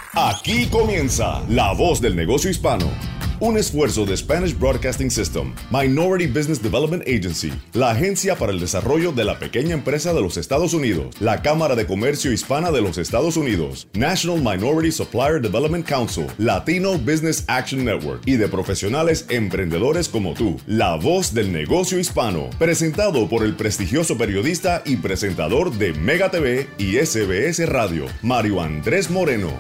Aquí comienza La Voz del Negocio Hispano, un esfuerzo de Spanish Broadcasting System, Minority Business Development Agency, la agencia para el desarrollo de la pequeña empresa de los Estados Unidos, la Cámara de Comercio Hispana de los Estados Unidos, National Minority Supplier Development Council, Latino Business Action Network y de profesionales emprendedores como tú. La Voz del Negocio Hispano, presentado por el prestigioso periodista y presentador de Mega TV y SBS Radio, Mario Andrés Moreno.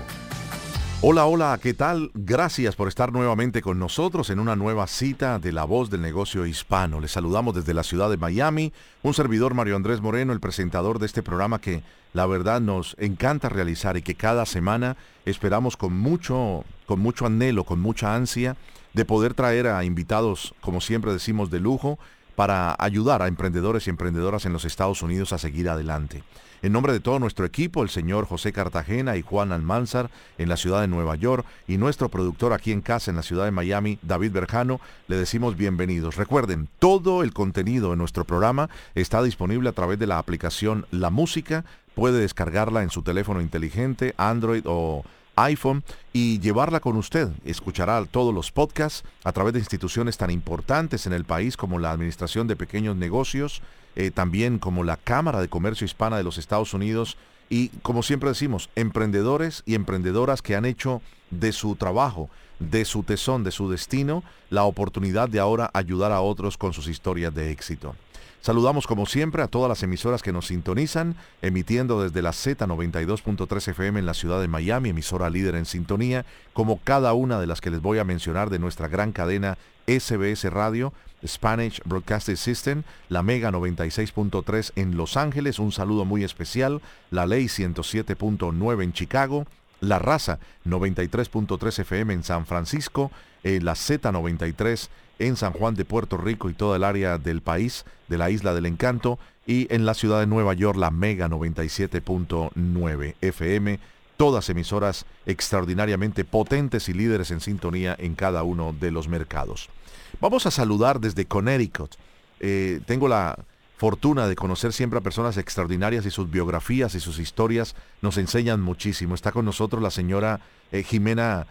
Hola, ¿qué tal? Gracias por estar nuevamente con nosotros en una nueva cita de La Voz del Negocio Hispano. Les saludamos desde la ciudad de Miami, un servidor Mario Andrés Moreno, el presentador de este programa que la verdad nos encanta realizar y que cada semana esperamos con mucho anhelo, con mucha ansia de poder traer a invitados, como siempre decimos, de lujo para ayudar a emprendedores y emprendedoras en los Estados Unidos a seguir adelante. En nombre de todo nuestro equipo, el señor José Cartagena y Juan Almanzar en la ciudad de Nueva York y nuestro productor aquí en casa en la ciudad de Miami, David Berjano, le decimos bienvenidos. Recuerden, todo el contenido de nuestro programa está disponible a través de la aplicación La Música. Puede descargarla en su teléfono inteligente, Android o iPhone y llevarla con usted. Escuchará todos los podcasts a través de instituciones tan importantes en el país como la Administración de Pequeños Negocios, también como la Cámara de Comercio Hispana de los Estados Unidos y, como siempre decimos, emprendedores y emprendedoras que han hecho de su trabajo, de su tesón, de su destino, la oportunidad de ahora ayudar a otros con sus historias de éxito. Saludamos como siempre a todas las emisoras que nos sintonizan, emitiendo desde la Z92.3 FM en la ciudad de Miami, emisora líder en sintonía, como cada una de las que les voy a mencionar de nuestra gran cadena SBS Radio, Spanish Broadcasting System, la Mega 96.3 en Los Ángeles, un saludo muy especial, la Ley 107.9 en Chicago, la Raza 93.3 FM en San Francisco, la Z93 en San Juan de Puerto Rico y toda el área del país, de la Isla del Encanto, y en la ciudad de Nueva York, la Mega 97.9 FM, todas emisoras extraordinariamente potentes y líderes en sintonía en cada uno de los mercados. Vamos a saludar desde Connecticut. Tengo la fortuna de conocer siempre a personas extraordinarias y sus biografías y sus historias nos enseñan muchísimo. Está con nosotros la señora Jimena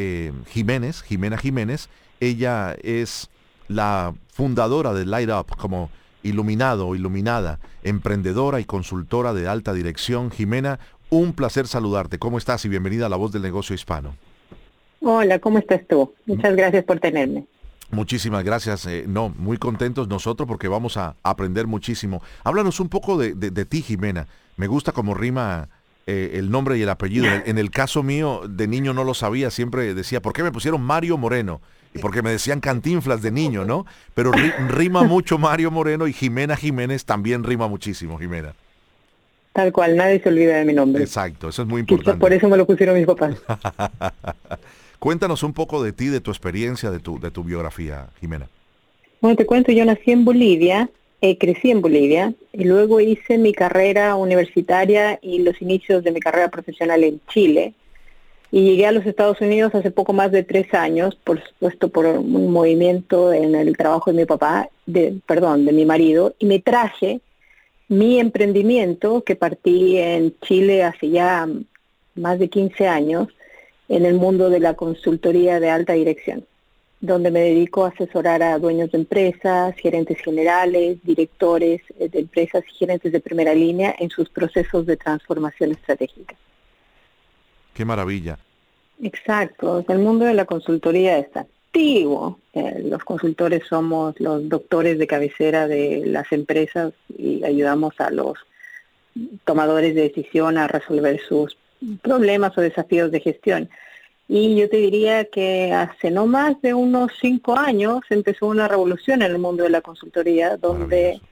Jiménez. Ella es la fundadora de Light Up, como iluminado o iluminada, emprendedora y consultora de alta dirección. Jimena, un placer saludarte. ¿Cómo estás? Y bienvenida a La Voz del Negocio Hispano. Hola, ¿cómo estás tú? Muchas gracias por tenerme. Muchísimas gracias. Muy contentos nosotros porque vamos a aprender muchísimo. Háblanos un poco de ti, Jimena. Me gusta cómo rima el nombre y el apellido. En el caso mío, de niño no lo sabía. Siempre decía, ¿por qué me pusieron Mario Moreno? Y porque me decían Cantinflas de niño, ¿no? Pero rima mucho Mario Moreno y Jimena Jiménez también rima muchísimo, Jimena. Tal cual, nadie se olvida de mi nombre. Exacto, eso es muy importante. Por eso me lo pusieron mis papás. Cuéntanos un poco de ti, de tu experiencia, de tu biografía, Jimena. Bueno, te cuento, yo nací en Bolivia, crecí en Bolivia, y luego hice mi carrera universitaria y los inicios de mi carrera profesional en Chile. Y llegué a los Estados Unidos hace poco más de 3 años, por supuesto por un movimiento en el trabajo de mi papá, de mi marido, y me traje mi emprendimiento que partí en Chile hace ya más de 15 años en el mundo de la consultoría de alta dirección, donde me dedico a asesorar a dueños de empresas, gerentes generales, directores de empresas y gerentes de primera línea en sus procesos de transformación estratégica. ¡Qué maravilla! Exacto, el mundo de la consultoría está activo. Los consultores somos los doctores de cabecera de las empresas y ayudamos a los tomadores de decisión a resolver sus problemas o desafíos de gestión. Y yo te diría que hace no más de unos 5 años empezó una revolución en el mundo de la consultoría, donde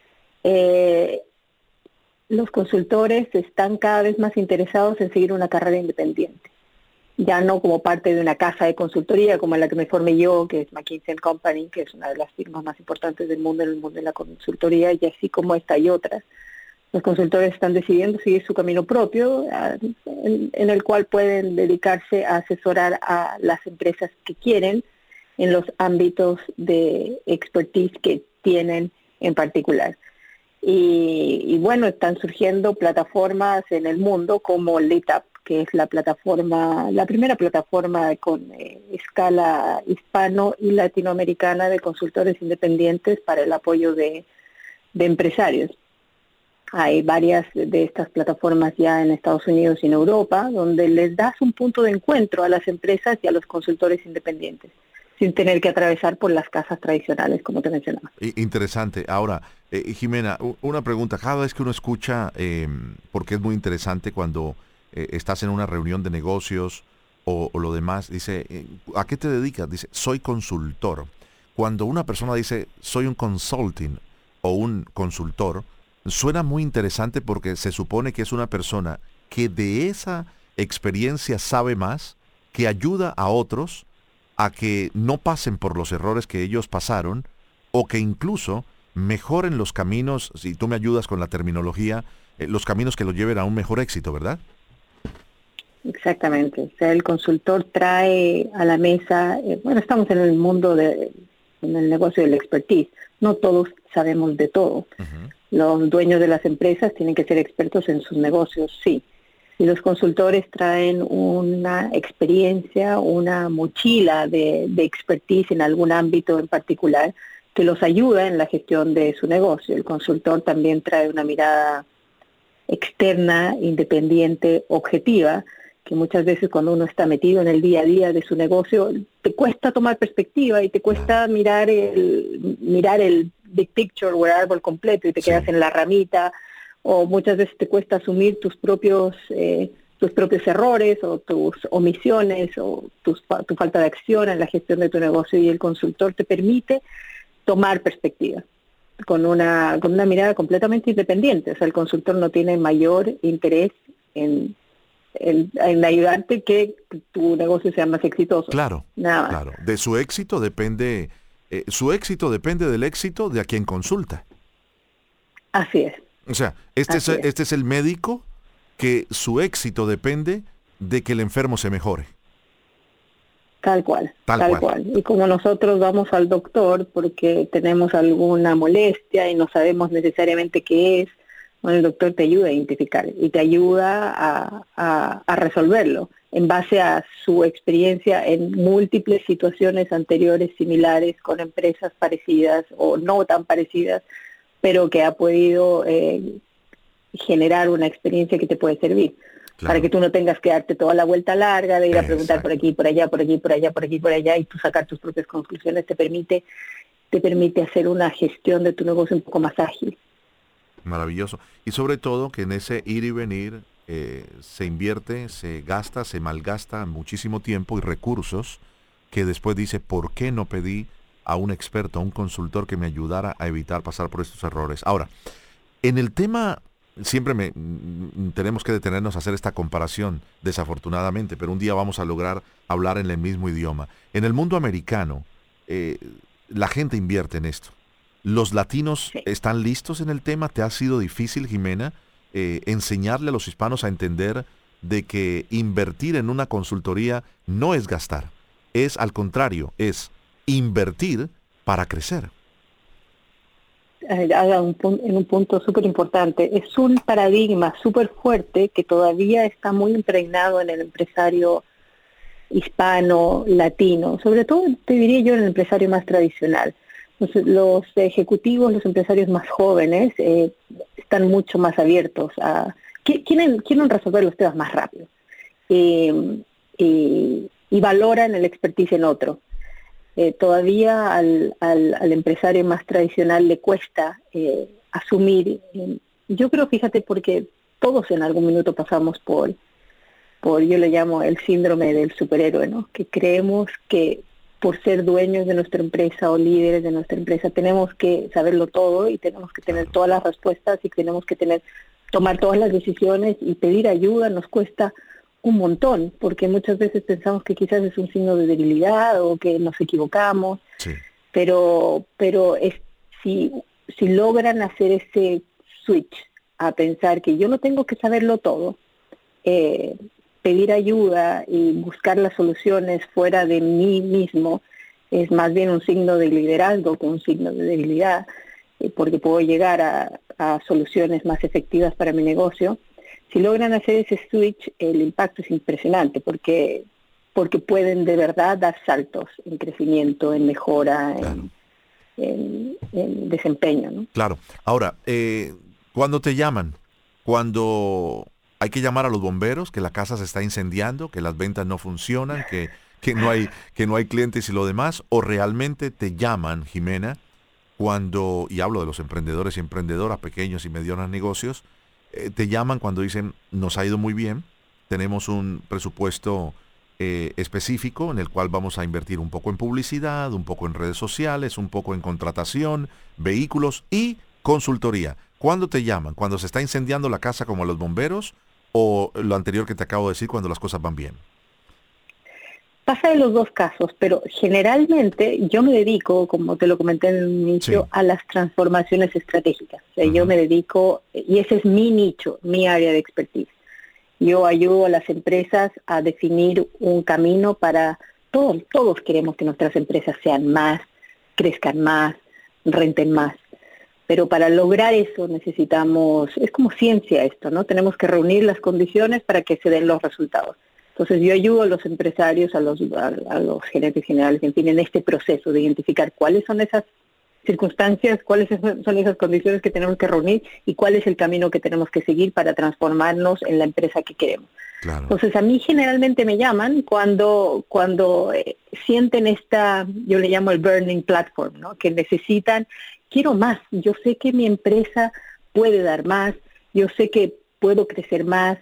los consultores están cada vez más interesados en seguir una carrera independiente. Ya no como parte de una casa de consultoría como en la que me formé yo, que es McKinsey & Company, que es una de las firmas más importantes del mundo en el mundo de la consultoría, y así como esta y otras. Los consultores están decidiendo seguir su camino propio, en el cual pueden dedicarse a asesorar a las empresas que quieren en los ámbitos de expertise que tienen en particular. Y bueno, están surgiendo plataformas en el mundo como Lit Up, que es la primera plataforma con escala hispano y latinoamericana de consultores independientes para el apoyo de empresarios. Hay varias de estas plataformas ya en Estados Unidos y en Europa, donde les das un punto de encuentro a las empresas y a los consultores independientes, sin tener que atravesar por las casas tradicionales, como te mencionaba. Interesante. Ahora, Jimena, una pregunta. Cada vez que uno escucha, porque es muy interesante cuando estás en una reunión de negocios o lo demás, dice, ¿a qué te dedicas? Dice, soy consultor. Cuando una persona dice, soy un consulting o un consultor, suena muy interesante porque se supone que es una persona que de esa experiencia sabe más, que ayuda a otros a que no pasen por los errores que ellos pasaron o que incluso mejoren los caminos, si tú me ayudas con la terminología, los caminos que los lleven a un mejor éxito, ¿verdad? Exactamente. O sea, el consultor trae a la mesa, estamos en el mundo en el negocio del expertise. No todos sabemos de todo. Uh-huh. Los dueños de las empresas tienen que ser expertos en sus negocios, sí. Y los consultores traen una experiencia, una mochila de expertise en algún ámbito en particular que los ayuda en la gestión de su negocio. El consultor también trae una mirada externa, independiente, objetiva, que muchas veces cuando uno está metido en el día a día de su negocio, te cuesta tomar perspectiva y te cuesta mirar el big picture o el árbol completo y te quedas en la ramita, o muchas veces te cuesta asumir tus propios errores o tus omisiones o tu falta de acción en la gestión de tu negocio, y el consultor te permite tomar perspectiva con una mirada completamente independiente. O sea, el consultor no tiene mayor interés en ayudarte que tu negocio sea más exitoso. Claro, nada más. Claro. De su éxito depende del éxito de a quien consulta. Así es. O sea, este es el médico que su éxito depende de que el enfermo se mejore. Tal cual. Y como nosotros vamos al doctor porque tenemos alguna molestia y no sabemos necesariamente qué es, bueno, el doctor te ayuda a identificar y te ayuda a resolverlo en base a su experiencia en múltiples situaciones anteriores similares con empresas parecidas o no tan parecidas, pero que ha podido generar una experiencia que te puede servir. Claro. Para que tú no tengas que darte toda la vuelta larga de ir a preguntar por aquí, por allá, por aquí, por allá, por aquí, por allá, y tú sacar tus propias conclusiones, te permite hacer una gestión de tu negocio un poco más ágil. Maravilloso. Y sobre todo que en ese ir y venir se invierte, se gasta, se malgasta muchísimo tiempo y recursos que después dice, ¿por qué no pedí a un experto, a un consultor que me ayudara a evitar pasar por estos errores? Ahora, en el tema, siempre tenemos que detenernos a hacer esta comparación, desafortunadamente, pero un día vamos a lograr hablar en el mismo idioma. En el mundo americano, la gente invierte en esto. ¿Los latinos están listos en el tema? ¿Te ha sido difícil, Jimena, enseñarle a los hispanos a entender de que invertir en una consultoría no es gastar? Es al contrario, es invertir para crecer. En un punto súper importante. Es un paradigma súper fuerte que todavía está muy impregnado en el empresario hispano, latino, sobre todo te diría yo en el empresario más tradicional. Los ejecutivos, los empresarios más jóvenes están mucho más abiertos quieren resolver los temas más rápido y valoran el expertise en otro. Todavía al empresario más tradicional le cuesta asumir, yo creo, fíjate, porque todos en algún minuto pasamos por yo le llamo el síndrome del superhéroe, ¿no? Que creemos que por ser dueños de nuestra empresa o líderes de nuestra empresa tenemos que saberlo todo y tenemos que tener todas las respuestas y tenemos que tomar todas las decisiones, y pedir ayuda nos cuesta un montón, porque muchas veces pensamos que quizás es un signo de debilidad o que nos equivocamos, sí. pero si logran hacer ese switch a pensar que yo no tengo que saberlo todo, pedir ayuda y buscar las soluciones fuera de mí mismo es más bien un signo de liderazgo que un signo de debilidad, porque puedo llegar a soluciones más efectivas para mi negocio. Si logran hacer ese switch, el impacto es impresionante porque pueden de verdad dar saltos en crecimiento, en mejora, Claro. en desempeño, ¿no? Claro. Ahora, cuando te llaman, cuando hay que llamar a los bomberos, que la casa se está incendiando, que las ventas no funcionan, que no hay clientes y lo demás, o realmente te llaman, Jimena, cuando, y hablo de los emprendedores y emprendedoras, pequeños y medianos negocios, te llaman cuando dicen, nos ha ido muy bien, tenemos un presupuesto específico en el cual vamos a invertir un poco en publicidad, un poco en redes sociales, un poco en contratación, vehículos y consultoría. ¿Cuándo te llaman? ¿Cuando se está incendiando la casa como a los bomberos o lo anterior que te acabo de decir cuando las cosas van bien? Pasa de los dos casos, pero generalmente yo me dedico, como te lo comenté en el inicio, Sí. a las transformaciones estratégicas. O sea, yo Ujú. me dedico, y ese es mi nicho, mi área de expertise. Yo ayudo a las empresas a definir un camino para todos queremos que nuestras empresas sean más, crezcan más, renten más. Pero para lograr eso necesitamos, es como ciencia esto, ¿no? Tenemos que reunir las condiciones para que se den los resultados. Entonces yo ayudo a los empresarios, a los gerentes generales, en fin, en este proceso de identificar cuáles son esas circunstancias, cuáles son esas condiciones que tenemos que reunir y cuál es el camino que tenemos que seguir para transformarnos en la empresa que queremos. Claro. Entonces a mí generalmente me llaman cuando sienten esta, yo le llamo el burning platform, ¿no? Que necesitan, quiero más, yo sé que mi empresa puede dar más, yo sé que puedo crecer más,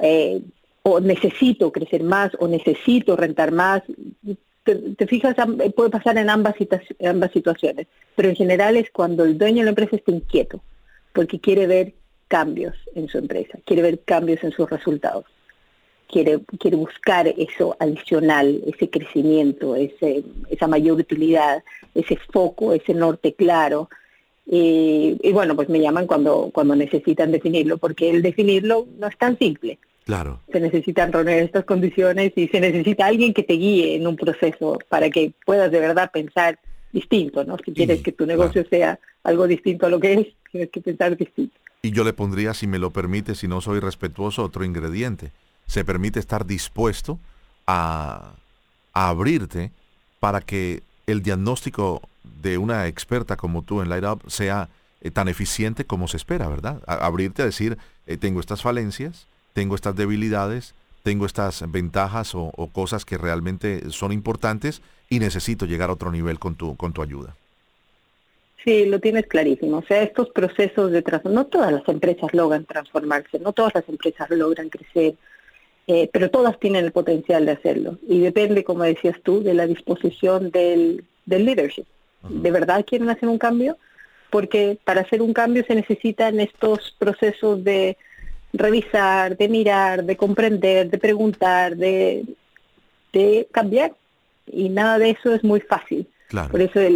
o necesito crecer más, o necesito rentar más. Te fijas, puede pasar en ambas situaciones, pero en general es cuando el dueño de la empresa está inquieto, porque quiere ver cambios en su empresa, quiere ver cambios en sus resultados, quiere buscar eso adicional, ese crecimiento, esa mayor utilidad, ese foco, ese norte claro. Y bueno, pues me llaman cuando necesitan definirlo, porque el definirlo no es tan simple. Claro. Se necesitan reunir estas condiciones y se necesita alguien que te guíe en un proceso para que puedas de verdad pensar distinto, ¿no? Si quieres que tu negocio sea algo distinto a lo que es, tienes que pensar distinto. Y yo le pondría, si me lo permite, si no soy respetuoso, otro ingrediente. Se permite estar dispuesto a abrirte para que el diagnóstico de una experta como tú en Light Up sea tan eficiente como se espera, ¿verdad? Abrirte a decir, tengo estas falencias, tengo estas debilidades, tengo estas ventajas o cosas que realmente son importantes y necesito llegar a otro nivel con tu ayuda. Sí, lo tienes clarísimo. O sea, estos procesos de transformación, no todas las empresas logran transformarse, no todas las empresas logran crecer, pero todas tienen el potencial de hacerlo. Y depende, como decías tú, de la disposición del leadership. Uh-huh. ¿De verdad quieren hacer un cambio? Porque para hacer un cambio se necesitan estos procesos de revisar, de mirar, de comprender, de preguntar, de cambiar. Y nada de eso es muy fácil. Claro. Por eso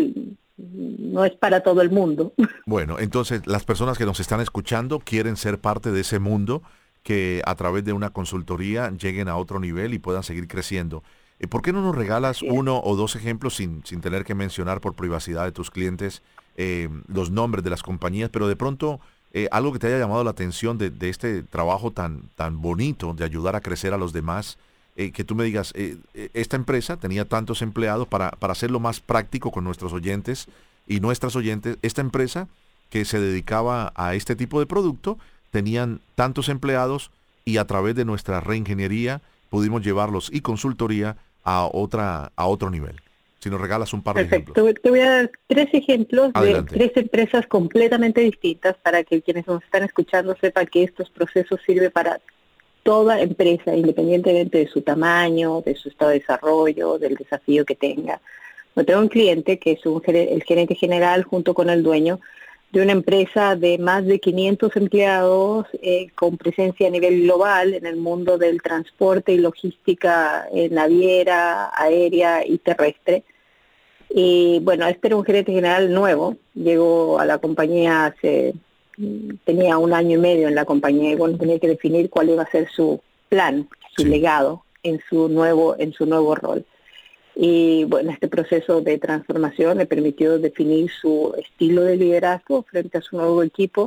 no es para todo el mundo. Bueno, entonces las personas que nos están escuchando quieren ser parte de ese mundo, que a través de una consultoría lleguen a otro nivel y puedan seguir creciendo. ¿Por qué no nos regalas uno o dos ejemplos sin tener que mencionar por privacidad de tus clientes los nombres de las compañías, pero de pronto algo que te haya llamado la atención de este trabajo tan bonito de ayudar a crecer a los demás? Que tú me digas, esta empresa tenía tantos empleados, para hacerlo más práctico con nuestros oyentes y nuestras oyentes, esta empresa que se dedicaba a este tipo de producto, tenían tantos empleados y a través de nuestra reingeniería pudimos llevarlos y consultoría a otro nivel. Si nos regalas un par de ejemplos. Perfecto, te voy a dar 3 ejemplos. Adelante. De 3 empresas completamente distintas para que quienes nos están escuchando sepan que estos procesos sirven para toda empresa, independientemente de su tamaño, de su estado de desarrollo, del desafío que tenga. Yo tengo un cliente que es el gerente general junto con el dueño de una empresa de más de 500 empleados con presencia a nivel global en el mundo del transporte y logística naviera, aérea y terrestre. Y bueno, este era un gerente general nuevo, llegó a la compañía tenía 1 año y medio en la compañía y bueno, tenía que definir cuál iba a ser su plan, su legado en su nuevo rol. Y bueno, este proceso de transformación le permitió definir su estilo de liderazgo frente a su nuevo equipo,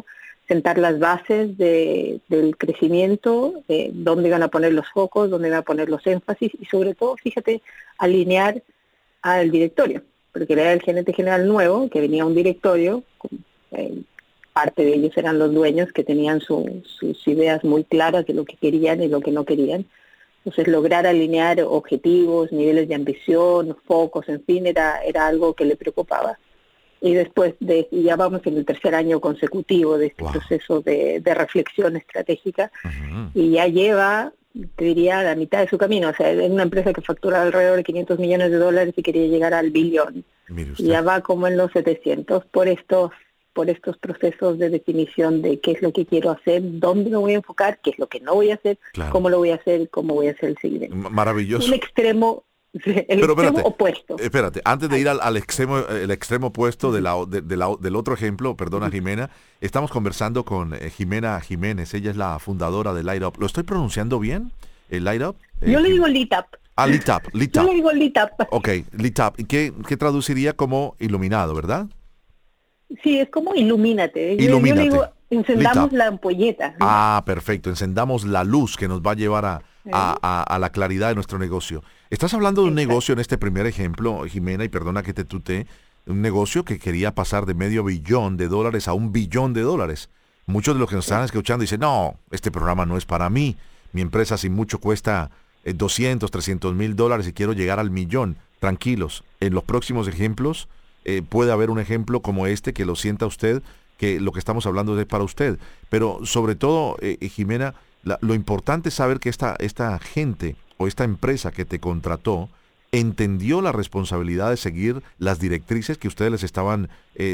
sentar las bases del crecimiento, dónde van a poner los focos, dónde van a poner los énfasis y sobre todo, fíjate, alinear al directorio, porque era el gerente general nuevo, que venía a un directorio, parte de ellos eran los dueños que tenían sus ideas muy claras de lo que querían y lo que no querían. Entonces lograr alinear objetivos, niveles de ambición, focos, en fin, era algo que le preocupaba. Y después ya vamos en el tercer año consecutivo de este proceso de reflexión estratégica, y ya lleva, te diría, la mitad de su camino. O sea, es una empresa que factura alrededor de $500 millones y quería llegar al billón. Y ya va como en los 700 por estos procesos de definición de qué es lo que quiero hacer, dónde me voy a enfocar, qué es lo que no voy a hacer, cómo lo voy a hacer, cómo voy a hacer el seguimiento. Maravilloso. Un extremo... Pero extremo opuesto. Espérate, antes de ir al extremo, el extremo opuesto del otro ejemplo, perdona Jimena, estamos conversando con Jimena Jiménez, ella es la fundadora de Light Up. ¿Lo estoy pronunciando bien? ¿El Light Up? Yo le digo Light Up. Light Up. Yo le digo Light Up. Ok, Light Up. ¿Y qué traduciría como iluminado, verdad? Sí, es como ilumínate. Ilumínate. Yo le digo, encendamos la ampolleta. Ah, perfecto, encendamos la luz que nos va a llevar a la claridad de nuestro negocio. Estás hablando de un negocio en este primer ejemplo, Jimena, y perdona que te tutee, un negocio que quería pasar de $500 million a $1 billion. Muchos de los que nos están escuchando dicen, no, este programa no es para mí. Mi empresa sin mucho cuesta $200, $300,000 y quiero llegar al millón. Tranquilos, en los próximos ejemplos puede haber un ejemplo como este que lo sienta usted, que lo que estamos hablando es para usted. Pero sobre todo, Jimena, lo importante es saber que esta gente o esta empresa que te contrató entendió la responsabilidad de seguir las directrices que ustedes les estaban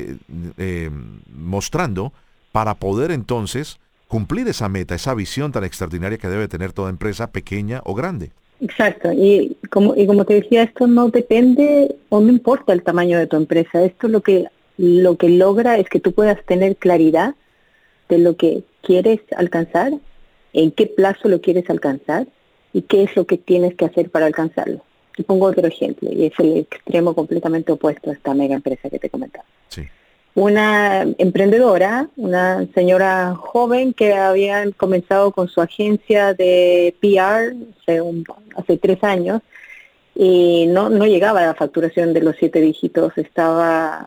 mostrando para poder entonces cumplir esa meta, esa visión tan extraordinaria que debe tener toda empresa, pequeña o grande. Exacto, y como te decía, esto no depende o no importa el tamaño de tu empresa. Esto lo que logra es que tú puedas tener claridad de lo que quieres alcanzar, en qué plazo lo quieres alcanzar y qué es lo que tienes que hacer para alcanzarlo. Te pongo otro ejemplo, y es el extremo completamente opuesto a esta mega empresa que te comentaba. Sí. Una emprendedora, una señora joven que había comenzado con su agencia de PR hace 3 años, y no llegaba a la facturación de los 7 dígitos, estaba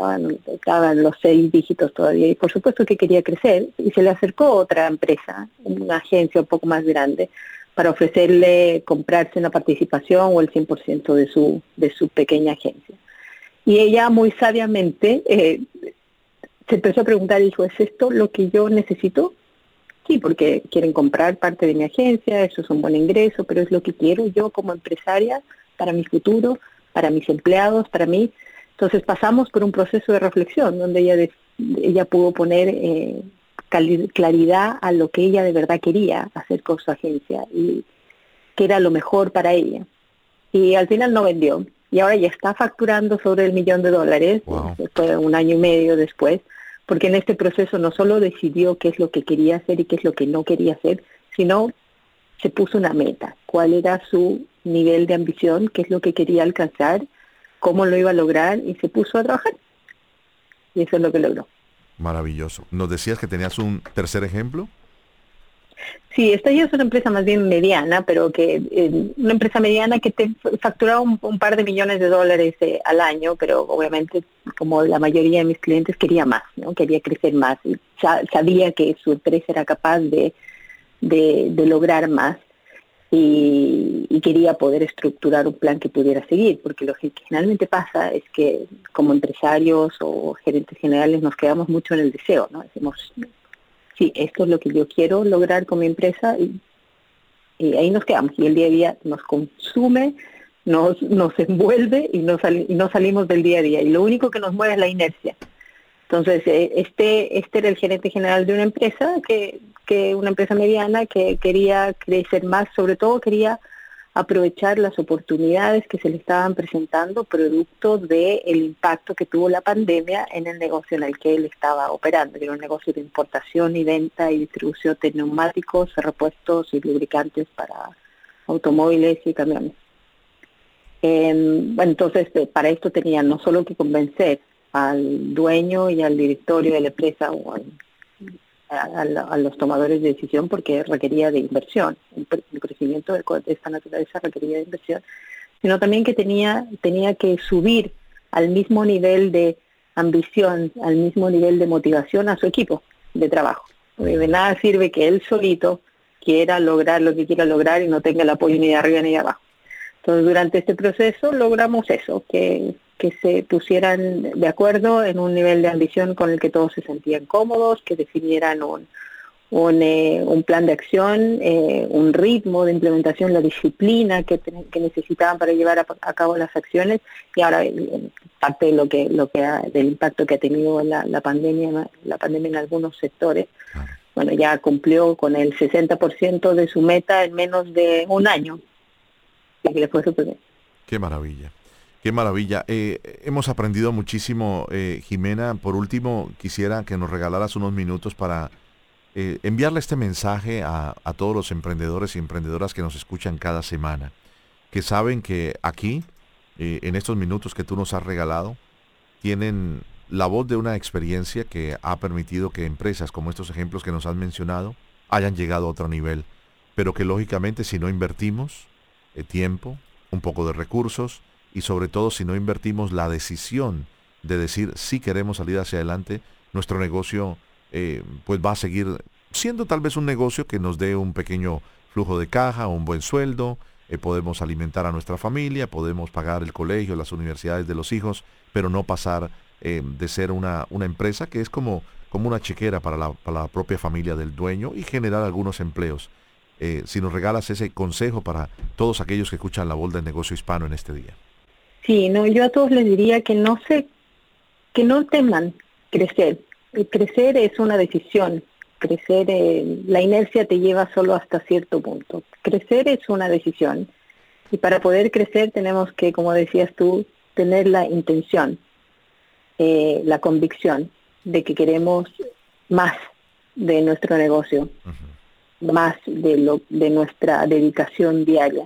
en los 6 dígitos todavía, y por supuesto que quería crecer, y se le acercó otra empresa, una agencia un poco más grande, para ofrecerle comprarse una participación o el 100% de su pequeña agencia. Y ella muy sabiamente se empezó a preguntar, dijo, ¿es esto lo que yo necesito? Sí, porque quieren comprar parte de mi agencia, eso es un buen ingreso, pero es lo que quiero yo como empresaria para mi futuro, para mis empleados, para mí. Entonces pasamos por un proceso de reflexión donde ella pudo poner claridad a lo que ella de verdad quería hacer con su agencia y que era lo mejor para ella. Y al final no vendió. Y ahora ya está facturando sobre $1 millón. Wow. Fue 1 año y medio después, porque en este proceso no solo decidió qué es lo que quería hacer y qué es lo que no quería hacer, sino se puso una meta, cuál era su nivel de ambición, qué es lo que quería alcanzar, cómo lo iba a lograr, y se puso a trabajar. Y eso es lo que logró. Maravilloso. ¿Nos decías que tenías un tercer ejemplo? Sí, esta ya es una empresa más bien mediana, pero que una empresa mediana que te facturaba un par de $millones al año, pero obviamente como la mayoría de mis clientes quería más, ¿no? Quería crecer más. Y sabía que su empresa era capaz de lograr más y quería poder estructurar un plan que pudiera seguir, porque lo que generalmente pasa es que como empresarios o gerentes generales nos quedamos mucho en el deseo, ¿no? Decimos, sí, esto es lo que yo quiero lograr con mi empresa y ahí nos quedamos. Y el día a día nos consume, nos envuelve y no salimos del día a día. Y lo único que nos mueve es la inercia. Entonces, este era el gerente general de una empresa, una empresa mediana que quería crecer más, sobre todo quería aprovechar las oportunidades que se le estaban presentando producto del impacto que tuvo la pandemia en el negocio en el que él estaba operando, que era un negocio de importación y venta y distribución de neumáticos, repuestos y lubricantes para automóviles y camiones. Entonces, para esto tenía no solo que convencer al dueño y al directorio de la empresa o a los tomadores de decisión porque requería de inversión. El crecimiento de esta naturaleza requería de inversión, sino también que tenía que subir al mismo nivel de ambición, al mismo nivel de motivación a su equipo de trabajo. Porque de nada sirve que él solito quiera lograr lo que quiera lograr y no tenga el apoyo ni de arriba ni de abajo. Entonces, durante este proceso logramos eso, que se pusieran de acuerdo en un nivel de ambición con el que todos se sentían cómodos, que definieran un plan de acción, un ritmo de implementación, la disciplina que necesitaban para llevar a cabo las acciones. Y ahora parte de del impacto que ha tenido la pandemia en algunos sectores, bueno, ya cumplió con el 60% de su meta en menos de un año. Y le fue súper bien. Qué maravilla. Qué maravilla. Hemos aprendido muchísimo, Jimena. Por último, quisiera que nos regalaras unos minutos para enviarle este mensaje a todos los emprendedores y emprendedoras que nos escuchan cada semana, que saben que aquí, en estos minutos que tú nos has regalado, tienen la voz de una experiencia que ha permitido que empresas como estos ejemplos que nos han mencionado hayan llegado a otro nivel, pero que lógicamente si no invertimos tiempo, un poco de recursos, y sobre todo si no invertimos la decisión de decir si queremos salir hacia adelante, nuestro negocio pues va a seguir siendo tal vez un negocio que nos dé un pequeño flujo de caja, un buen sueldo, podemos alimentar a nuestra familia, podemos pagar el colegio, las universidades de los hijos, pero no pasar de ser una empresa que es como una chequera para la propia familia del dueño y generar algunos empleos. Si nos regalas ese consejo para todos aquellos que escuchan la voz del negocio hispano en este día. Sí, no, yo a todos les diría que no teman crecer. Crecer es una decisión. Crecer, la inercia te lleva solo hasta cierto punto. Crecer es una decisión. Y para poder crecer tenemos que, como decías tú, tener la intención, la convicción de que queremos más de nuestro negocio, más de nuestra dedicación diaria.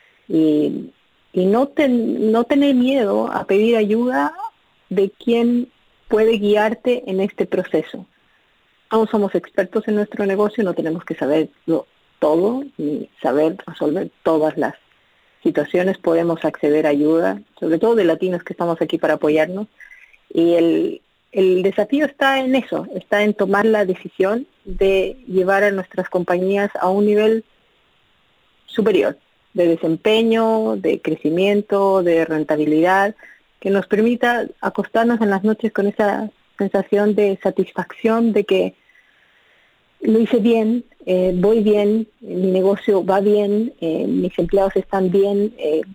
Y no tener miedo a pedir ayuda de quien puede guiarte en este proceso. No somos expertos en nuestro negocio, no tenemos que saberlo todo, ni saber resolver todas las situaciones. Podemos acceder a ayuda, sobre todo de latinos que estamos aquí para apoyarnos. Y el desafío está en eso, está en tomar la decisión de llevar a nuestras compañías a un nivel superior, de desempeño, de crecimiento, de rentabilidad, que nos permita acostarnos en las noches con esa sensación de satisfacción de que lo hice bien, voy bien, mi negocio va bien, mis empleados están bien,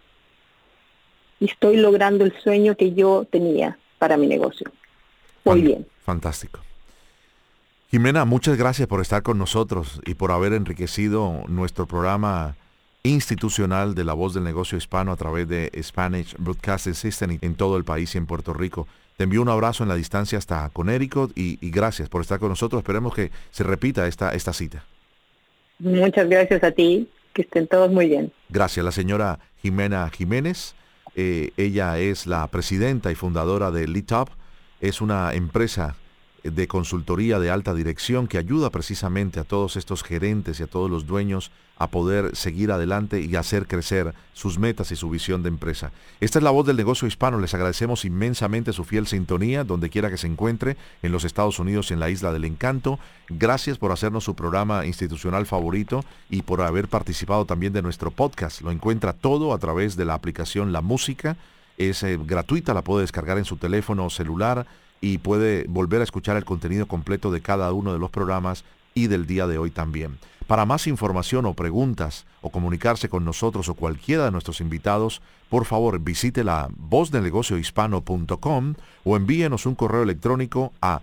y estoy logrando el sueño que yo tenía para mi negocio. Muy bien. Fantástico. Jimena, muchas gracias por estar con nosotros y por haber enriquecido nuestro programa institucional de La Voz del Negocio Hispano a través de Spanish Broadcasting System en todo el país y en Puerto Rico. Te envío un abrazo en la distancia hasta Connecticut y gracias por estar con nosotros. Esperemos que se repita esta cita. Muchas gracias a ti. Que estén todos muy bien. Gracias. La señora Jimena Jiménez, ella es la presidenta y fundadora de LeadTop. Es una empresa de consultoría de alta dirección que ayuda precisamente a todos estos gerentes y a todos los dueños a poder seguir adelante y hacer crecer sus metas y su visión de empresa. Esta es La Voz del Negocio Hispano. Les agradecemos inmensamente su fiel sintonía, donde quiera que se encuentre, en los Estados Unidos, en la Isla del Encanto. Gracias por hacernos su programa institucional favorito y por haber participado también de nuestro podcast. Lo encuentra todo a través de la aplicación La Música. Es gratuita, la puede descargar en su teléfono celular y puede volver a escuchar el contenido completo de cada uno de los programas y del día de hoy también. Para más información o preguntas o comunicarse con nosotros o cualquiera de nuestros invitados, por favor visite la vozdelnegociohispano.com o envíenos un correo electrónico a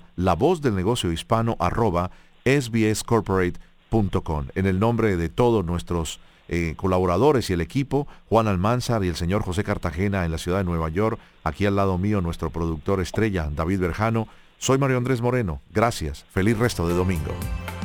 lavozdelnegociohispano@sbscorporate.com. En el nombre de todos nuestros colaboradores y el equipo, Juan Almanzar y el señor José Cartagena en la ciudad de Nueva York, aquí al lado mío nuestro productor estrella David Berjano, soy Mario Andrés Moreno. Gracias. Feliz resto de domingo.